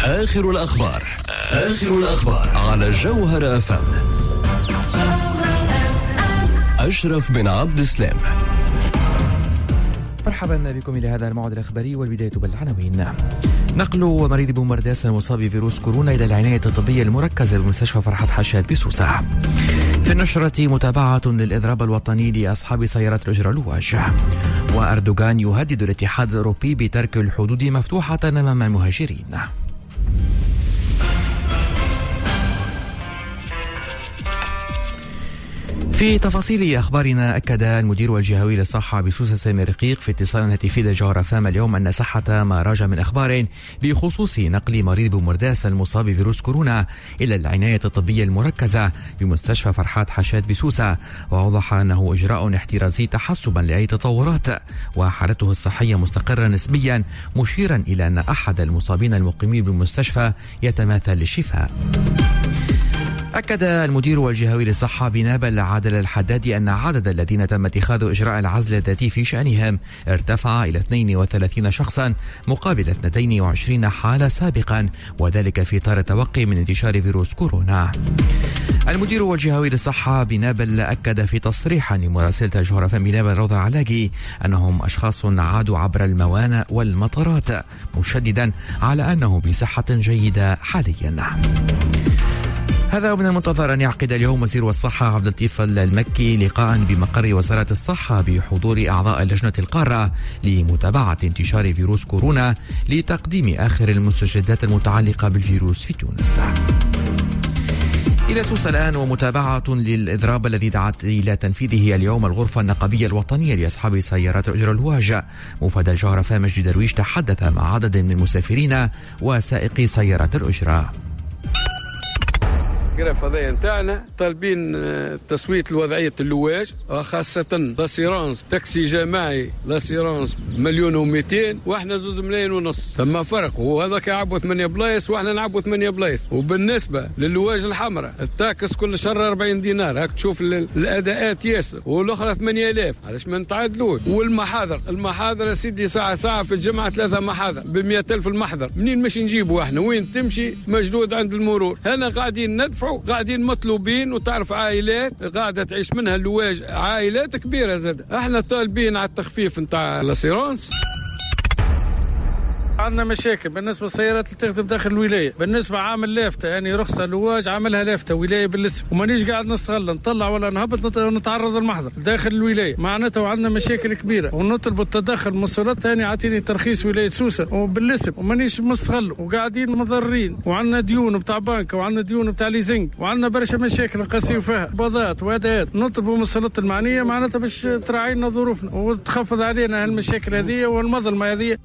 آخر الأخبار على جوهر FM. أشرف بن عبد السلام. مرحبا بكم لهذا الموعد الإخباري، والبداية بالعناوين. نقل مريض بومرداس المصاب بفيروس كورونا إلى العناية الطبية المركزة بمستشفى فرحات حشاد بسوسة. في النشرة متابعة للإضراب الوطني لأصحاب سيارات الأجرة لواج. وأردوغان يهدد الاتحاد الأوروبي بترك الحدود مفتوحة أمام المهاجرين. في تفاصيل أخبارنا، أكد المدير الجهوي للصحة بسوسة سامي رقيق في اتصال هاتفي لجوهر FM اليوم أن صحة ما راج من أخبار بخصوص نقل مريض بومرداس المصاب بفيروس كورونا إلى العناية الطبية المركزة بمستشفى فرحات حشاد بسوسة، وأوضح أنه إجراء احترازي تحسبا لأي تطورات، وحالته الصحية مستقرة نسبيا، مشيرا إلى أن أحد المصابين المقيمين بالمستشفى يتماثل للشفاء. أكد المدير الجهوي للصحة بنابل عادل الحدادي أن عدد الذين تم اتخاذ إجراء العزل الذاتي في شأنهم ارتفع إلى 32 شخصا مقابل 22 حالة سابقا، وذلك في إطار التوقي من انتشار فيروس كورونا. المدير الجهوي للصحة بنابل أكد في تصريح لمراسلة جوهر FM بنابل روضة العلاقي أنهم أشخاص عادوا عبر الموانئ والمطارات، مشددا على أنه بصحة جيدة حاليا. هذا ومن المنتظر أن يعقد اليوم وزير الصحة عبد اللطيف المكي لقاء بمقر وزارة الصحة بحضور أعضاء اللجنة القارة لمتابعة انتشار فيروس كورونا لتقديم آخر المستجدات المتعلقة بالفيروس في تونس. إلى سوسة الآن ومتابعة للإضراب الذي دعت إلى تنفيذه اليوم الغرفة النقابية الوطنية لأصحاب سيارات الأجرة الواج. مفاد الجوهر FM مجدي درويش تحدث مع عدد من المسافرين وسائقي سيارات الأجرة. القضية نتاعنا طالبين تصويت لوضعية اللواج، خاصة لاسيرانس تاكسي جماعي لاسيرانس 1,200,000 واحنا 2,500,000. ثم فرق، وهذاك يعبوا 8 بلايص واحنا نعبوا 8 بلايص. وبالنسبة للواج الحمراء التاكس كل شهر 40 دينار، هاك تشوف الأداءات ياسر، والأخرى 8,000. علاش ما نتعادلوش؟ والمحاضر يا سيدي ساعة في الجمعة 3 محاضر ب100,000 المحضر، منين مش نجيبوا احنا؟ وين تمشي مجدود عند المرور. هنا قاعدين ندفع، قاعدين مطلوبين، وتعرف عائلات قاعدة تعيش منها اللواج، عائلات كبيرة زاد. احنا طالبين على التخفيف نتاع الاسيرانس. عندنا مشاكل بالنسبة للسيارات اللي تخدم داخل الولاية، بالنسبة عامل لافتة يعني رخصة لواج عاملها لافتة ولاية بالاسم، ومانيش قاعد نستغل نطلع ولا نهبط نتعرض المحضر داخل الولاية معناتها، وعندنا مشاكل كبيرة، ونطلب التدخل من السلطات ثاني عاطيني ترخيص ولاية سوسة وبالاسم ومانيش مستغل، وقاعدين مضرين، وعندنا ديون بتاع بنك، وعندنا ديون بتاع ليزنج، وعندنا برشا مشاكل نقاسيو فيها بضات وادات. نطلبوا من السلطات المعنية معناتها باش تراعي لنا ظروفنا وتخفض علينا هالمشاكل هذه والمظلمة هذه.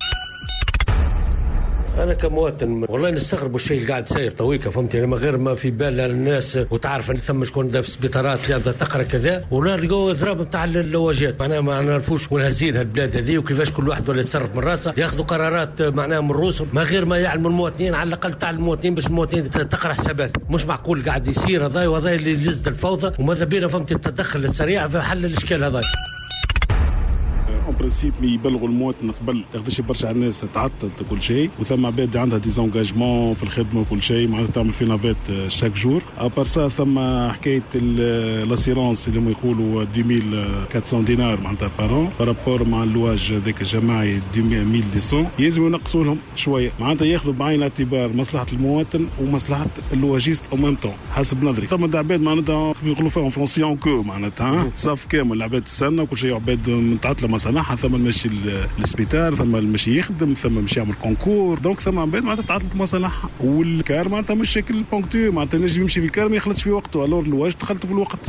أنا كمواطن والله نستغرب الشيء اللي قاعد ساير طويكة، فهمتي؟ يعني من غير ما في بال الناس، وتعرف أن ثم شكون في سبيطارات اللي بدها تقرأ كذا، ولا نلقوا إضراب نتاع اللواجات. معناها ما نعرفوش وين هزين هالبلاد هذه، وكيفاش كل واحد ولا يتصرف من راسه، ياخذوا قرارات معناها من رؤوسهم من غير ما يعلموا المواطنين، على الأقل تاع المواطنين باش المواطنين تقرأ حسابات. مش معقول قاعد يصير هذا وهذا اللي يلزد الفوضى، وماذا بينا فهمتي التدخل السريع في حل الإشكال هذا. اون برينسيپ يبلغوا المواطن قبل ياخذش برشا على الناس تعطلت كل شيء، وثم عباد عندها ديزونجاجمون في الخدمه وكل شيء، معناتها تعمل في نافيت شاك جور. ابار سا ثم حكايه لاسيرونس اللي هم يقولوا 2400 دينار معناتها بارون بارابور مع اللواج ذاك الجماعي 1200 يلزموا ينقصوا لهم شويه، معناتها ياخذوا بعين الاعتبار مصلحه المواطن ومصلحه اللواجيست او ميم طون حسب نظري. ثم عباد معناتها يقولوا فيهم فرونسيون كو معناتها صف كامل العباد تستنى وكل شيء، عباد متعطله مصالحها، ثم المشي للسبيطار، ثم المشي يخدم، ثم المشي يعمل كونكور، دونك ثم عباد معناتها تعطلت مصالحها. والكار معناتها مش شكل بونكتو، معناتها نجم يمشي في الكار ما يخلطش في وقته، الور الواج دخلت في الوقت.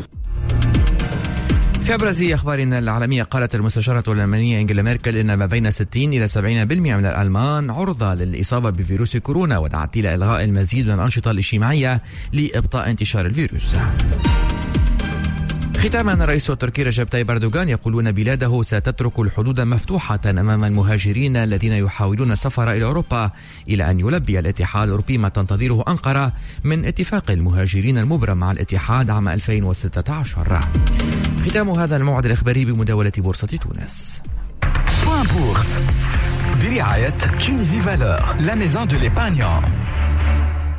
في أبرز أخبارنا العالمية، قالت المستشارة الألمانية أنجيلا ميركل إن ما بين 60 إلى 70% من الألمان عرضة للإصابة بفيروس كورونا، ودعت إلى إلغاء المزيد من الأنشطة الاجتماعية لإبطاء انتشار الفيروس. ختاما، الرئيس التركي رجب طيب أردوغان يقول أن بلاده ستترك الحدود مفتوحة أمام المهاجرين الذين يحاولون السفر إلى أوروبا، إلى أن يلبي الاتحاد الأوروبي ما تنتظره أنقرة من اتفاق المهاجرين المبرم مع الاتحاد عام 2016. ختام هذا الموعد الإخباري بمداولة بورصة تونس. برعاية Tunisie Valeur, la maison de l'épargne.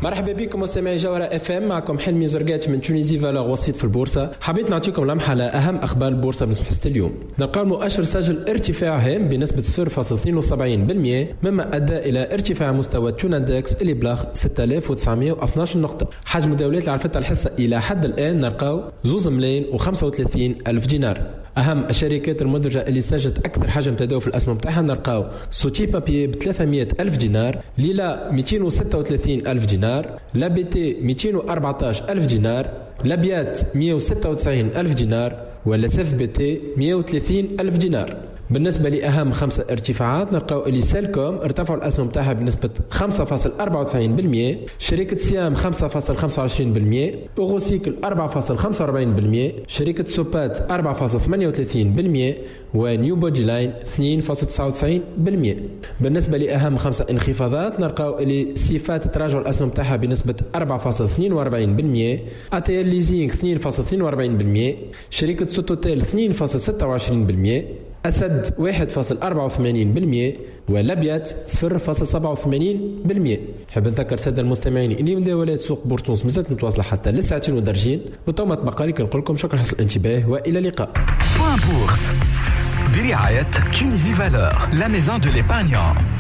مرحبا بكم مستمعي جوهرة اف ام، معكم حلمي زرقات من تونيزي فالور وسيط في البورصة. حبيت نعطيكم لمحة على أهم أخبار البورصة بالنسبة اليوم. نلقى المؤشر سجل ارتفاع هام بنسبة 0.72%، مما أدى إلى ارتفاع مستوى تون اندكس اللي بلغ 6912 نقطة. حجم المداولات اللي عرفتها الحصة إلى حد الآن نلقاو 2,035,000 دينار. أهم الشركات المدرجة اللي سجلت أكثر حجم تداول في الأسهم بتاعها نلقاو سوتي بابي ب 300,000 دينار، ليلا 236,000 دينار، لابيتي 214,000 دينار، لابيات 196,000 دينار، ولا سيف بي تي 130,000 دينار. بالنسبة لأهم 5 ارتفاعات نلقاو اللي سيلكوم ارتفعوا الأسهم بتاعها بنسبة 5.94%، شركة سيام 5.25%، أوغوسيكل 4.45%، شركة سوبات 4.38%، ونيو بودي لاين 2.99%. بالنسبة لأهم 5 انخفاضات نلقاو اللي صفات تراجع الأسهم بتاعها بنسبة 4.42%، أتيل ليزينغ 2.42%، شركة سوتوتيل 2.26%، أسد 1.84%، ولابيات 0.87%. نحب نذكر سادة المستمعين اللي مداولات سوق بورتونس مازالت متواصلة حتى للساعتين ودرجين، وتو ما تبقى لي كنقول لكم شكرا حسن الانتباه وإلى اللقاء. برعاية تونيزي فالور، la maison de l'épargnant.